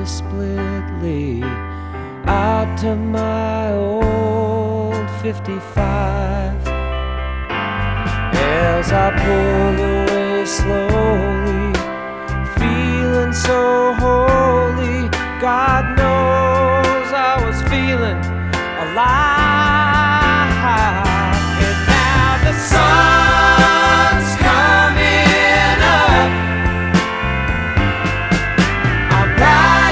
splitly out to my old 55. As I pull away slowly, feeling so holy, God knows I was feeling alive.